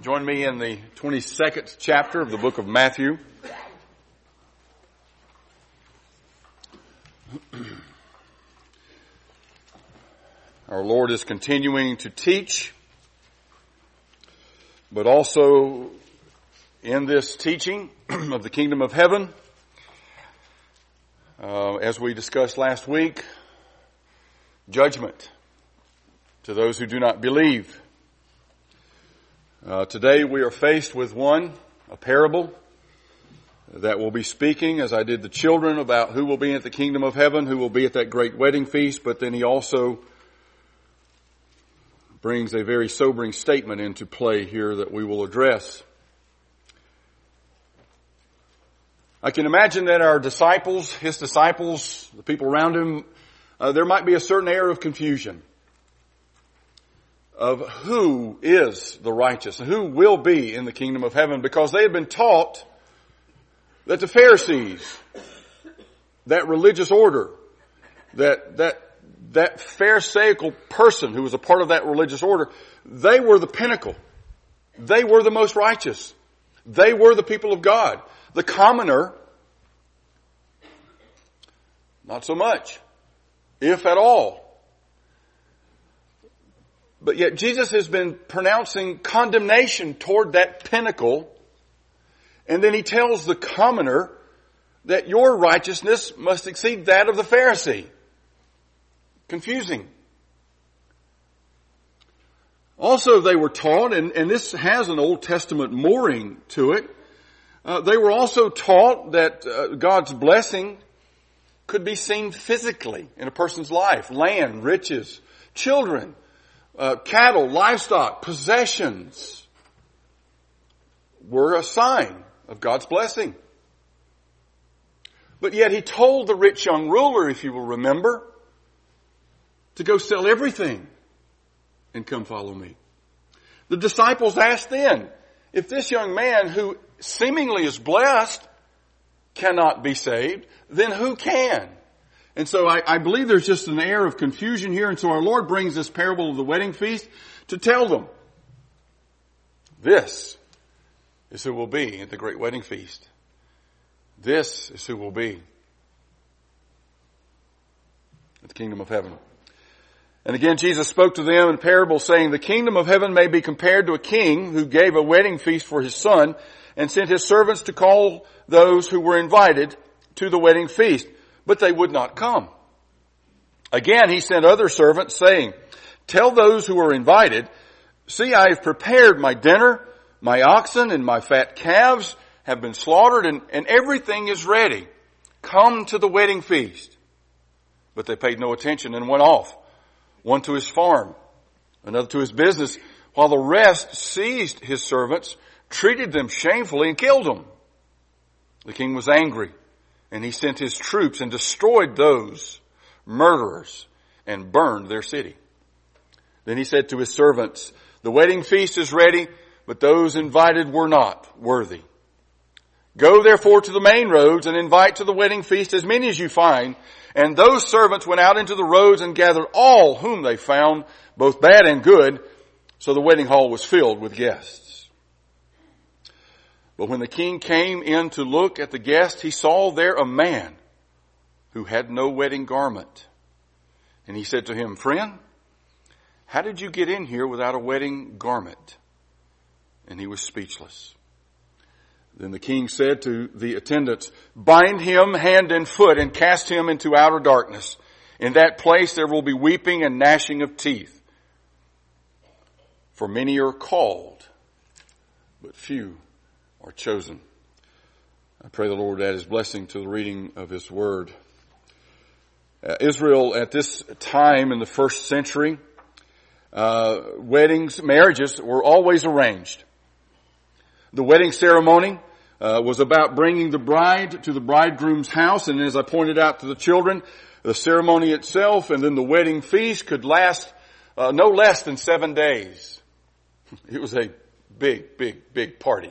Join me in the 22nd chapter of the book of Matthew. Our Lord is continuing to teach, but also in this teaching of the kingdom of heaven, as we discussed last week, judgment to those who do not believe. Today we are faced with a parable that will be speaking, as I did the children, about who will be at the kingdom of heaven, who will be at that great wedding feast, but then he also brings a very sobering statement into play here that we will address. I can imagine that our disciples, his disciples, the people around him, there might be a certain air of confusion of who is the righteous and who will be in the kingdom of heaven, because they had been taught that the Pharisees, that religious order, that Pharisaical person who was a part of that religious order, they were the pinnacle. They were the most righteous. They were the people of God. The commoner, not so much, if at all. But yet Jesus has been pronouncing condemnation toward that pinnacle, and then he tells the commoner that your righteousness must exceed that of the Pharisee. Confusing. Also they were taught, and this has an Old Testament mooring to it, they were also taught that God's blessing could be seen physically in a person's life. Land, riches, children, cattle, livestock, possessions were a sign of God's blessing. But yet he told the rich young ruler, if you will remember, to go sell everything and come follow me. The disciples asked then, if this young man who seemingly is blessed cannot be saved, then who can? And so I believe there's just an air of confusion here. And so our Lord brings this parable of the wedding feast to tell them, this is who will be at the great wedding feast. This is who will be at the kingdom of heaven. And again, Jesus spoke to them in parables, saying, the kingdom of heaven may be compared to a king who gave a wedding feast for his son and sent his servants to call those who were invited to the wedding feast. But they would not come. Again, he sent other servants, saying, tell those who are invited, see, I have prepared my dinner, my oxen and my fat calves have been slaughtered, and everything is ready. Come to the wedding feast. But they paid no attention and went off, one to his farm, another to his business, while the rest seized his servants, treated them shamefully, and killed them. The king was angry, and he sent his troops and destroyed those murderers and burned their city. Then he said to his servants, the wedding feast is ready, but those invited were not worthy. Go therefore to the main roads and invite to the wedding feast as many as you find. And those servants went out into the roads and gathered all whom they found, both bad and good. So the wedding hall was filled with guests. But when the king came in to look at the guests, he saw there a man who had no wedding garment. And he said to him, friend, how did you get in here without a wedding garment? And he was speechless. Then the king said to the attendants, bind him hand and foot and cast him into outer darkness. In that place there will be weeping and gnashing of teeth. For many are called, but few are chosen. I pray the Lord add his blessing to the reading of his word. Israel at this time in the first century, marriages were always arranged. The wedding ceremony was about bringing the bride to the bridegroom's house, and as I pointed out to the children, the ceremony itself and then the wedding feast could last no less than 7 days. It was a big party.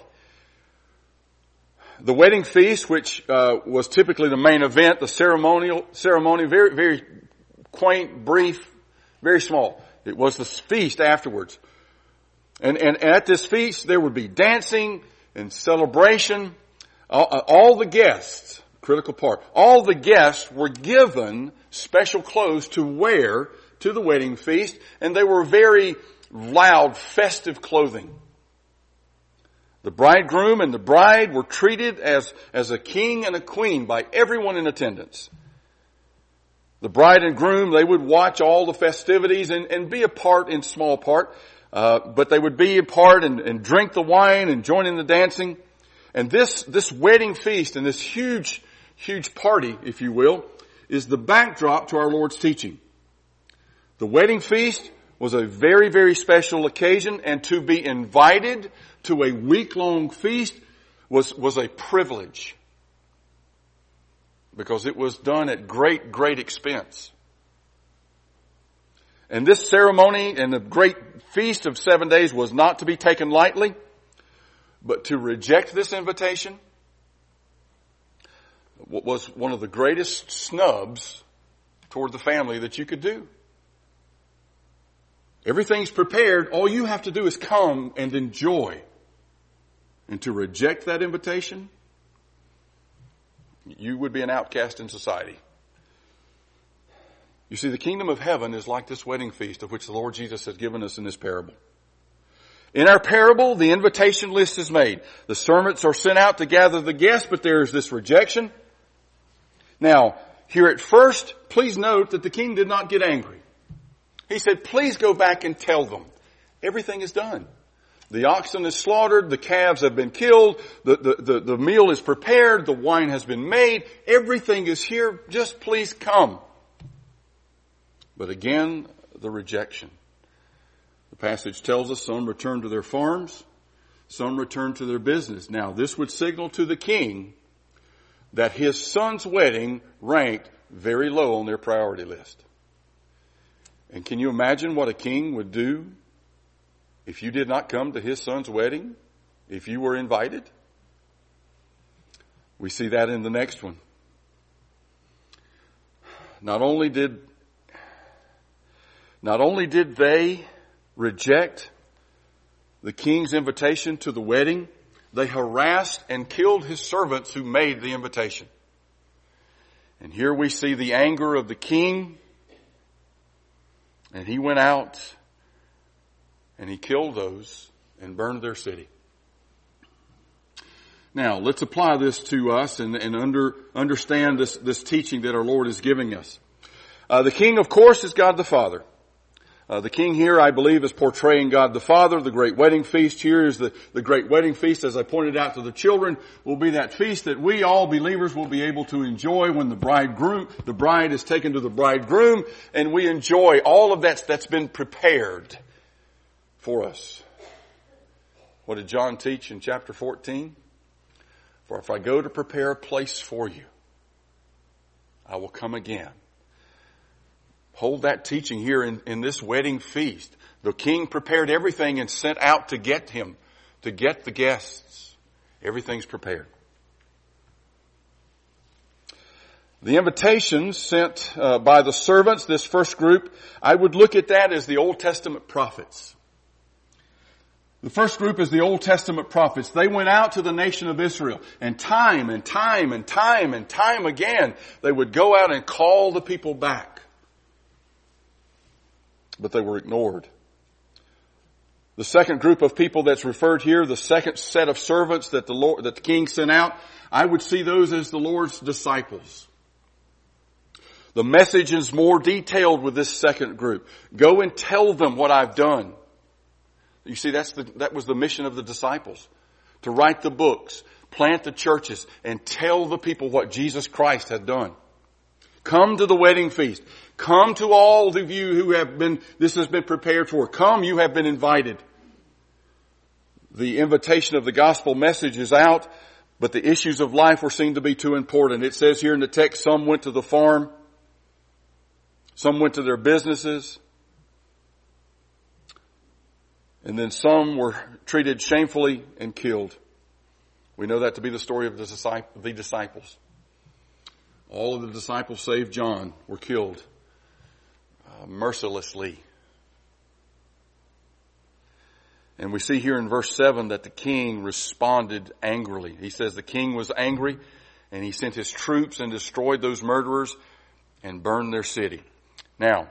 The wedding feast, which was typically the main event, the ceremony, very quaint, brief, very small. It was the feast afterwards. And at this feast, there would be dancing and celebration. All the guests, critical part, all the guests were given special clothes to wear to the wedding feast, and they were very loud, festive clothing. The bridegroom and the bride were treated as a king and a queen by everyone in attendance. The bride and groom, they would watch all the festivities and be a part in small part, but they would be a part and drink the wine and join in the dancing. And this wedding feast and this huge party, if you will, is the backdrop to our Lord's teaching. The wedding feast was a very, very special occasion, and to be invited to a week-long feast was a privilege, because it was done at great, great expense. And this ceremony and the great feast of 7 days was not to be taken lightly, but to reject this invitation was one of the greatest snubs toward the family that you could do. Everything's prepared. All you have to do is come and enjoy. And to reject that invitation, you would be an outcast in society. You see, the kingdom of heaven is like this wedding feast of which the Lord Jesus has given us in this parable. In our parable, the invitation list is made. The servants are sent out to gather the guests, but there is this rejection. Now, here at first, please note that the king did not get angry. He said, please go back and tell them. Everything is done. The oxen is slaughtered, the calves have been killed, the meal is prepared, the wine has been made, everything is here, just please come. But again, the rejection. The passage tells us some returned to their farms, some returned to their business. Now, this would signal to the king that his son's wedding ranked very low on their priority list. And can you imagine what a king would do if you did not come to his son's wedding, if you were invited? We see that in the next one. Not only did they reject the king's invitation to the wedding, they harassed and killed his servants who made the invitation. And here we see the anger of the king. And he went out and he killed those and burned their city. Now, let's apply this to us and understand this teaching that our Lord is giving us. The king, of course, is God the Father. The king here, I believe, is portraying God the Father. The great wedding feast here is the great wedding feast, as I pointed out to the children, will be that feast that we all believers will be able to enjoy when the bride is taken to the bridegroom, and we enjoy all of that's been prepared for us. What did John teach in chapter 14? For if I go to prepare a place for you, I will come again. Hold that teaching here in this wedding feast. The king prepared everything and sent out to get him, to get the guests. Everything's prepared. The invitations sent by the servants, this first group, I would look at that as the Old Testament prophets. The first group is the Old Testament prophets. They went out to the nation of Israel, and time again, they would go out and call the people back. But they were ignored. The second group of people that's referred here, the second set of servants that the king sent out, I would see those as the Lord's disciples. The message is more detailed with this second group. Go and tell them what I've done. You see, that was the mission of the disciples. To write the books, plant the churches, and tell the people what Jesus Christ had done. Come to the wedding feast. Come to all of you who this has been prepared for. Come, you have been invited. The invitation of the gospel message is out, but the issues of life were seen to be too important. It says here in the text, some went to the farm, some went to their businesses, and then some were treated shamefully and killed. We know that to be the story of the disciples. All of the disciples, save John, were killed mercilessly. And we see here in verse 7 that the king responded angrily. He says the king was angry and he sent his troops and destroyed those murderers and burned their city. Now,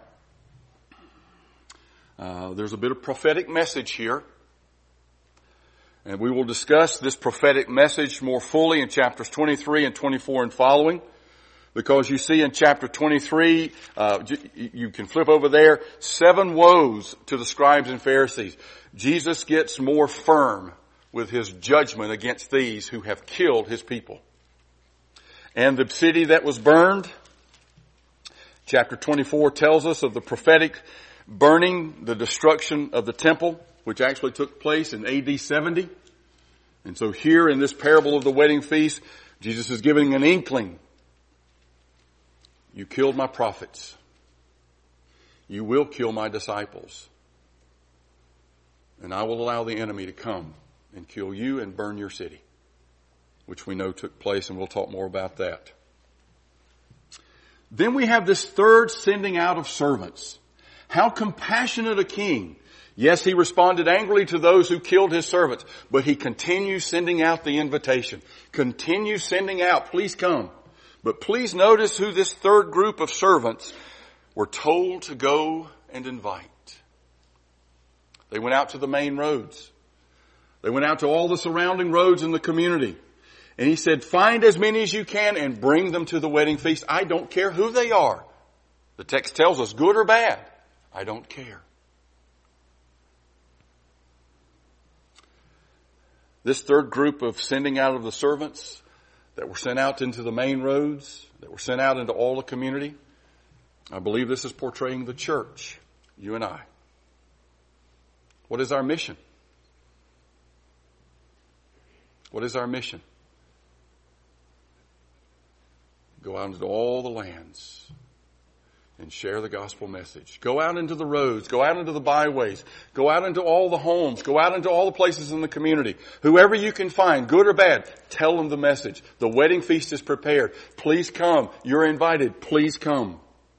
there's a bit of prophetic message here. And we will discuss this prophetic message more fully in chapters 23 and 24 and following. Because you see in chapter 23, you can flip over there, 7 woes to the scribes and Pharisees. Jesus gets more firm with his judgment against these who have killed his people. And the city that was burned, chapter 24 tells us of the prophetic burning, the destruction of the temple, which actually took place in AD 70. And so here in this parable of the wedding feast, Jesus is giving an inkling. You killed my prophets. You will kill my disciples. And I will allow the enemy to come and kill you and burn your city, which we know took place, and we'll talk more about that. Then we have this third sending out of servants. How compassionate a king. Yes, he responded angrily to those who killed his servants, but he continues sending out the invitation. Continue sending out, please come. But please notice who this third group of servants were told to go and invite. They went out to the main roads. They went out to all the surrounding roads in the community. And he said, find as many as you can and bring them to the wedding feast. I don't care who they are. The text tells us, good or bad. I don't care. This third group of sending out of the servants that were sent out into the main roads, that were sent out into all the community, I believe this is portraying the church, you and I. What is our mission? What is our mission? Go out into all the lands and share the gospel message. Go out into the roads. Go out into the byways. Go out into all the homes. Go out into all the places in the community. Whoever you can find, good or bad, tell them the message. The wedding feast is prepared. Please come. You're invited. Please come.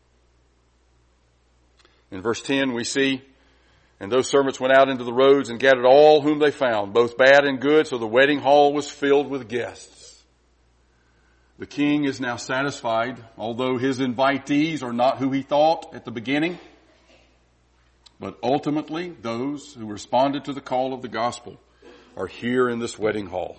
In verse 10 we see, and those servants went out into the roads and gathered all whom they found, both bad and good, so the wedding hall was filled with guests. The king is now satisfied, although his invitees are not who he thought at the beginning. But ultimately, those who responded to the call of the gospel are here in this wedding hall.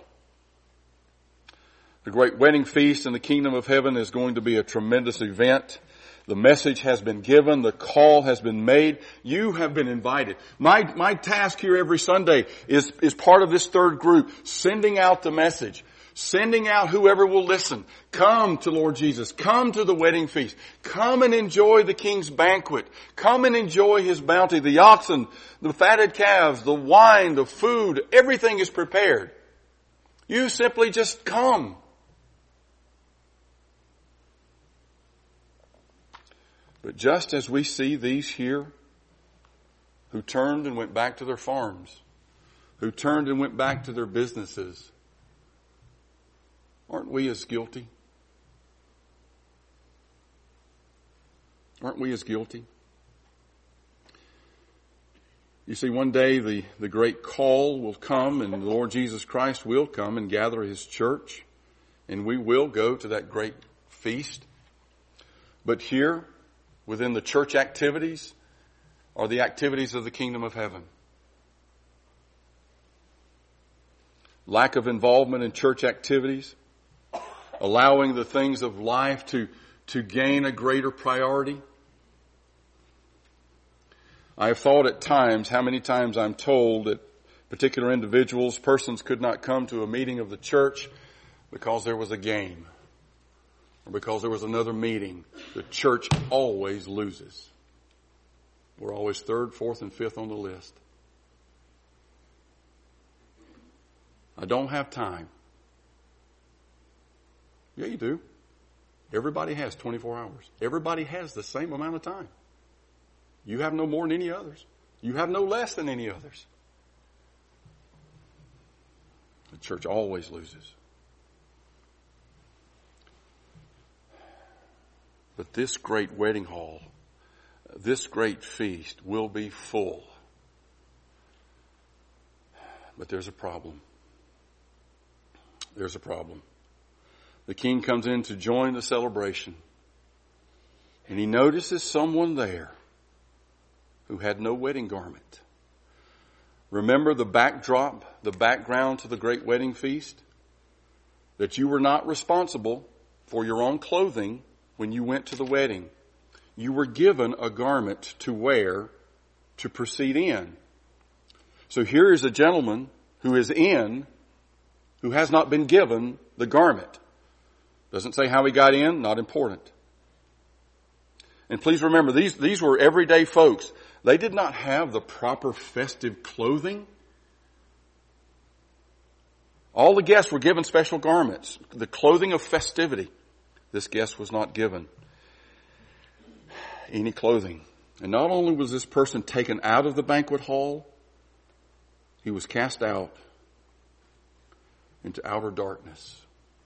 The great wedding feast in the kingdom of heaven is going to be a tremendous event. The message has been given. The call has been made. You have been invited. My task here every Sunday is part of this third group, sending out the message. Sending out whoever will listen. Come to Lord Jesus. Come to the wedding feast. Come and enjoy the king's banquet. Come and enjoy his bounty. The oxen, the fatted calves, the wine, the food, everything is prepared. You simply just come. But just as we see these here who turned and went back to their farms, who turned and went back to their businesses, aren't we as guilty? Aren't we as guilty? You see, one day the great call will come and the Lord Jesus Christ will come and gather his church and we will go to that great feast. But here, within the church activities, are the activities of the kingdom of heaven. Lack of involvement in church activities, allowing the things of life to gain a greater priority. I have thought at times how many times I'm told that particular individuals, persons could not come to a meeting of the church because there was a game or because there was another meeting. The church always loses. We're always third, fourth, and fifth on the list. I don't have time. Yeah, you do. Everybody has 24 hours. Everybody has the same amount of time. You have no more than any others. You have no less than any others. The church always loses. But this great wedding hall, this great feast will be full But there's a problem. There's a problem. The king comes in to join the celebration, and he notices someone there who had no wedding garment. Remember the backdrop, the background to the great wedding feast? That you were not responsible for your own clothing when you went to the wedding. You were given a garment to wear to proceed in. So here is a gentleman who is in, who has not been given the garment. Doesn't say how he got in, not important. And please remember, these were everyday folks. They did not have the proper festive clothing. All the guests were given special garments, the clothing of festivity. This guest was not given any clothing. And not only was this person taken out of the banquet hall, he was cast out into outer darkness.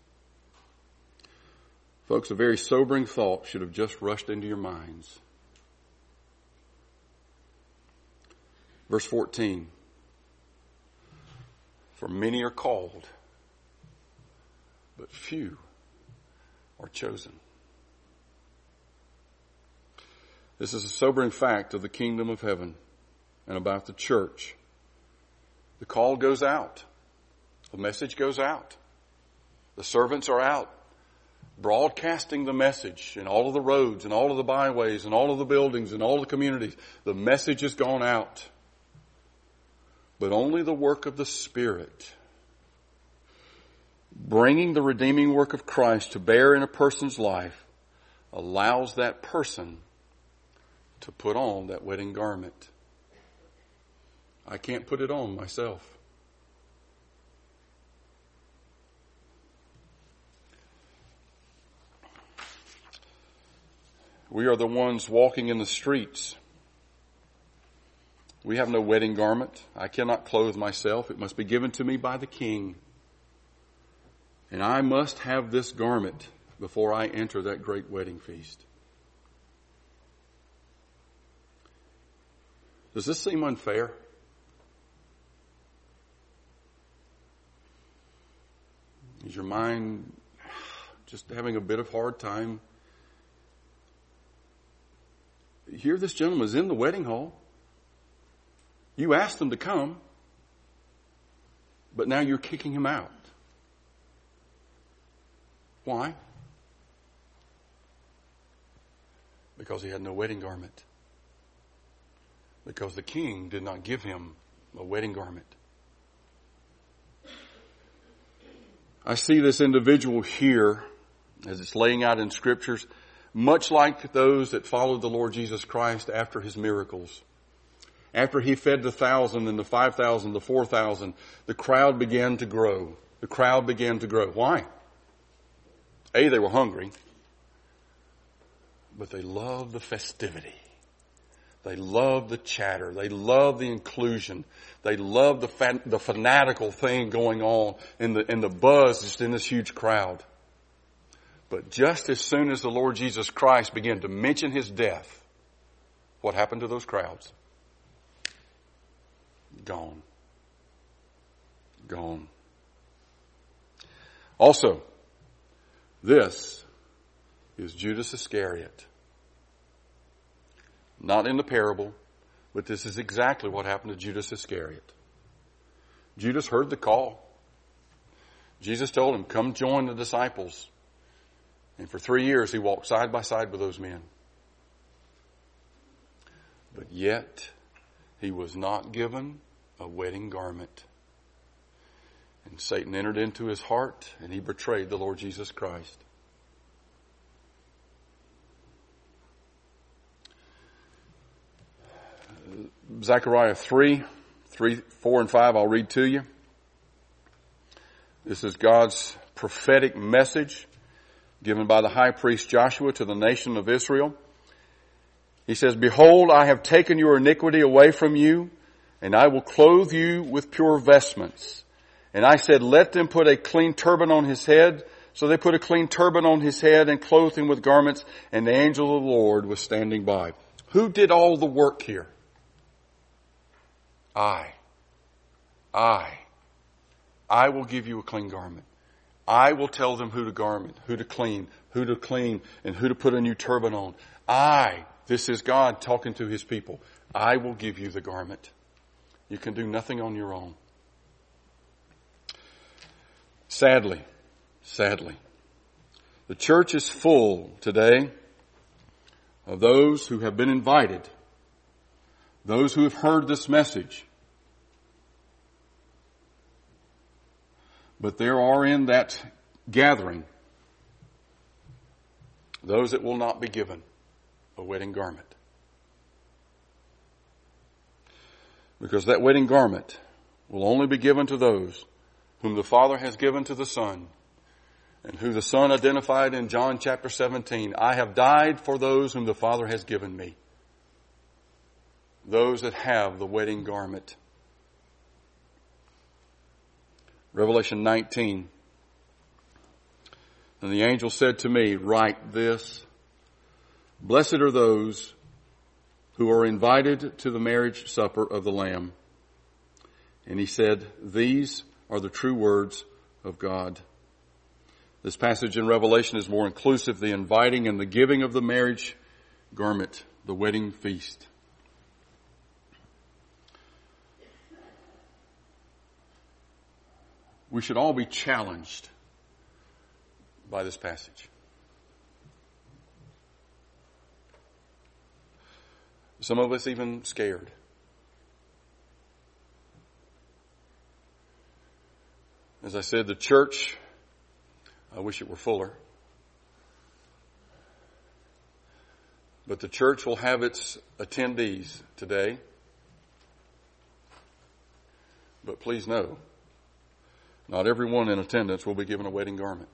Folks, a very sobering thought should have just rushed into your minds. Verse 14. For many are called, but few are chosen. This is a sobering fact of the kingdom of heaven and about the church. The call goes out. The message goes out. The servants are out, broadcasting the message in all of the roads and all of the byways and all of the buildings and all the communities. The message has gone out. But only the work of the Spirit, bringing the redeeming work of Christ to bear in a person's life, allows that person to put on that wedding garment. I can't put it on myself. We are the ones walking in the streets. We have no wedding garment. I cannot clothe myself. It must be given to me by the King. And I must have this garment before I enter that great wedding feast. Does this seem unfair? Is your mind just having a bit of hard time? Here this gentleman is in the wedding hall. You asked him to come, but now you're kicking him out. Why? Because he had no wedding garment. Because the king did not give him a wedding garment. I see this individual here, as it's laying out in scriptures, much like those that followed the Lord Jesus Christ after his miracles. After he fed the 1,000 and the 5,000, the 4,000, the crowd began to grow. The crowd began to grow. Why? A, they were hungry, but they loved the festivity. They loved the chatter. They loved the inclusion. They loved the fanatical thing going on and the buzz just in this huge crowd. But just as soon as the Lord Jesus Christ began to mention his death, what happened to those crowds? Gone. Gone. Also, this is Judas Iscariot. Not in the parable, but this is exactly what happened to Judas Iscariot. Judas heard the call. Jesus told him, come join the disciples. And for 3 years he walked side by side with those men. But yet he was not given a wedding garment. And Satan entered into his heart and he betrayed the Lord Jesus Christ. Zechariah 3, 4 and 5, I'll read to you. This is God's prophetic message given by the high priest Joshua to the nation of Israel. He says, behold, I have taken your iniquity away from you, and I will clothe you with pure vestments. And I said, let them put a clean turban on his head. So they put a clean turban on his head and clothed him with garments, and the angel of the Lord was standing by. Who did all the work here? I. I will give you a clean garment. I will tell them who to garment, who to clean, and who to put a new turban on. This is God talking to His people. I will give you the garment. You can do nothing on your own. Sadly, the church is full today of those who have been invited, those who have heard this message. But there are in that gathering those that will not be given a wedding garment. Because that wedding garment will only be given to those whom the Father has given to the Son, and who the Son identified in John chapter 17. I have died for those whom the Father has given me. Those that have the wedding garment. Revelation 19. And the angel said to me, write this. Blessed are those who are invited to the marriage supper of the Lamb. And he said, these are the true words of God. This passage in Revelation is more inclusive, the inviting and the giving of the marriage garment, the wedding feast. We should all be challenged by this passage. Some of us even scared. As I said, the church, I wish it were fuller, but the church will have its attendees today. But please know, not everyone in attendance will be given a wedding garment.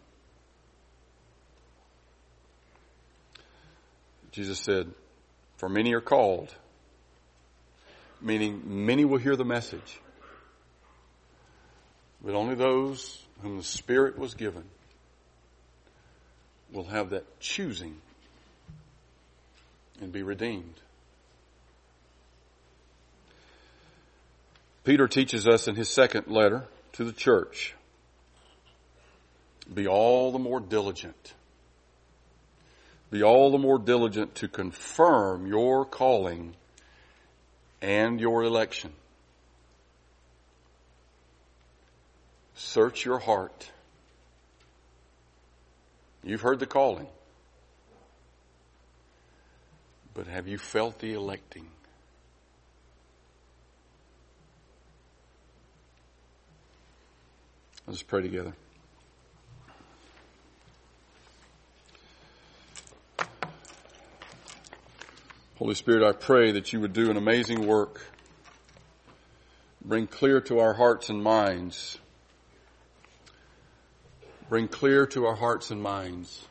Jesus said, for many are called, meaning many will hear the message, but only those whom the Spirit was given will have that choosing and be redeemed. Peter teaches us in his second letter to the church, be all the more diligent. Be all the more diligent to confirm your calling and your election. Search your heart. You've heard the calling, but have you felt the electing? Let's pray together. Holy Spirit, I pray that you would do an amazing work. Bring clear to our hearts and minds. Bring clear to our hearts and minds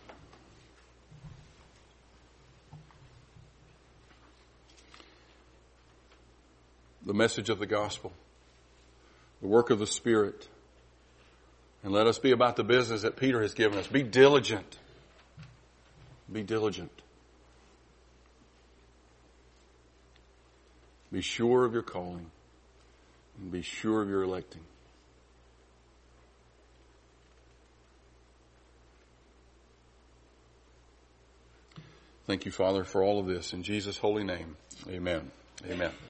the message of the gospel, the work of the Spirit, and let us be about the business that Peter has given us. Be diligent. Be diligent. Be sure of your calling and be sure of your electing. Thank you, Father, for all of this. In Jesus' holy name, amen. Amen.